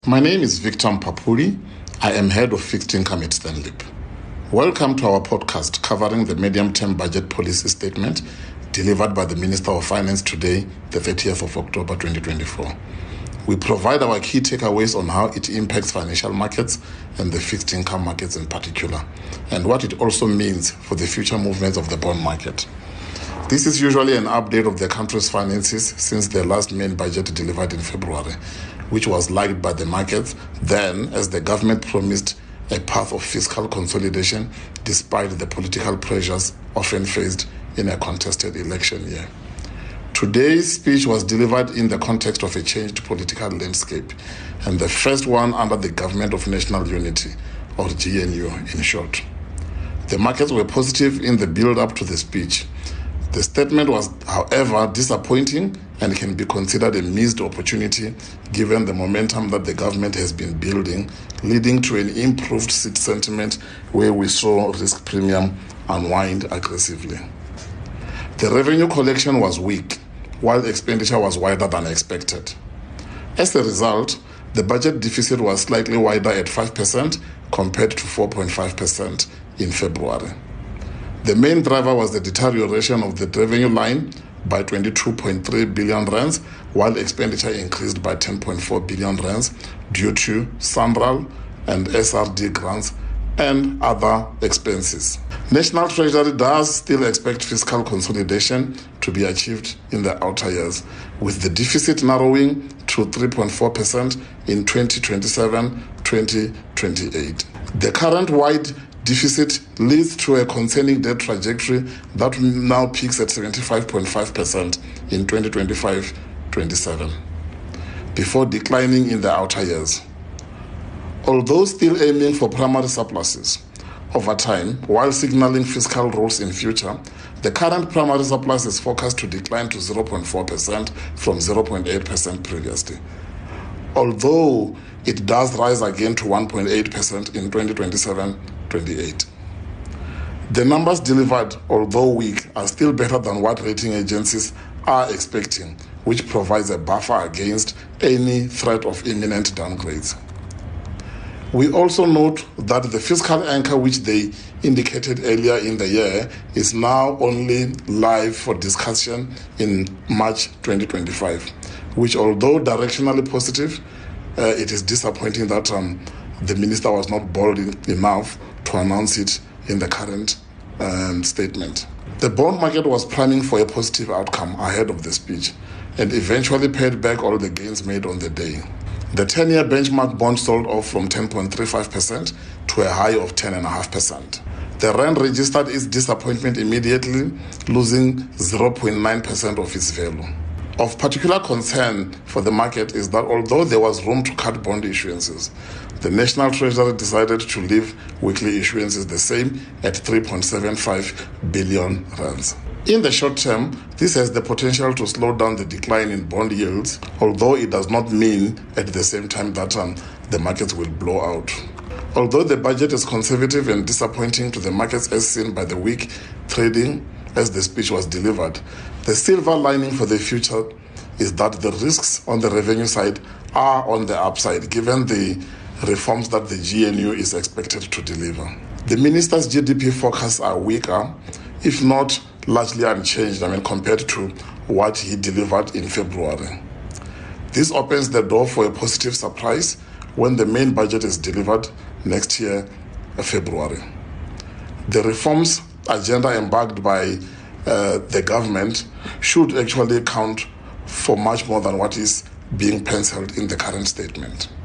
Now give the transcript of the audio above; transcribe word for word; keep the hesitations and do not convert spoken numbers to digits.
My name is Victor Mpapuli. I am head of fixed income at Stanlib. Welcome to our podcast covering the medium-term budget policy statement delivered by the Minister of Finance today, the thirtieth of October twenty twenty-four. We provide our key takeaways on how it impacts financial markets and the fixed income markets in particular, and what it also means for the future movements of the bond market. This is usually an update of the country's finances since the last main budget delivered in February, which was liked by the markets then as the government promised a path of fiscal consolidation despite the political pressures often faced in a contested election year. Today's speech was delivered in the context of a changed political landscape, and the first one under the Government of National Unity, or G N U in short. The markets were positive in the build-up to the speech. The statement was, however, disappointing and can be considered a missed opportunity given the momentum that the government has been building, leading to an improved sentiment where we saw risk premium unwind aggressively. The revenue collection was weak, while expenditure was wider than expected. As a result, the budget deficit was slightly wider at five percent compared to four point five percent in February. The main driver was the deterioration of the revenue line by twenty-two point three billion rands, while expenditure increased by ten point four billion rands due to SANRAL and S R D grants and other expenses. National Treasury does still expect fiscal consolidation to be achieved in the outer years, with the deficit narrowing to three point four percent in twenty twenty-seven to twenty twenty-eight. The current wide deficit leads to a concerning debt trajectory that now peaks at seventy-five point five percent in twenty twenty-five to twenty-seven, before declining in the outer years. Although still aiming for primary surpluses over time, while signaling fiscal rules in future, the current primary surplus is forecast to decline to zero point four percent from zero point eight percent previously, although it does rise again to one point eight percent in twenty twenty-seven to twenty-eight. The numbers delivered, although weak, are still better than what rating agencies are expecting, which provides a buffer against any threat of imminent downgrades. We also note that the fiscal anchor, which they indicated earlier in the year, is now only live for discussion in March twenty twenty-five, which, although directionally positive, uh, it is disappointing that um, the minister was not bold enough to announce it in the current um, statement. The bond market was priming for a positive outcome ahead of the speech and eventually paid back all the gains made on the day. The ten-year benchmark bond sold off from ten point three five percent to a high of ten point five percent. The rand registered its disappointment immediately, losing zero point nine percent of its value. Of particular concern for the market is that although there was room to cut bond issuances, the National Treasury decided to leave weekly issuances the same at three point seven five billion rands. In the short term, this has the potential to slow down the decline in bond yields, although it does not mean at the same time that um, the markets will blow out. Although the budget is conservative and disappointing to the markets as seen by the weak trading as the speech was delivered, the silver lining for the future is that the risks on the revenue side are on the upside, given the reforms that the G N U is expected to deliver. The minister's G D P forecasts are weaker, if not largely unchanged, I mean, compared to what he delivered in February. This opens the door for a positive surprise when the main budget is delivered next year, February. The reforms agenda embarked by uh, the government should actually count for much more than what is being penciled in the current statement.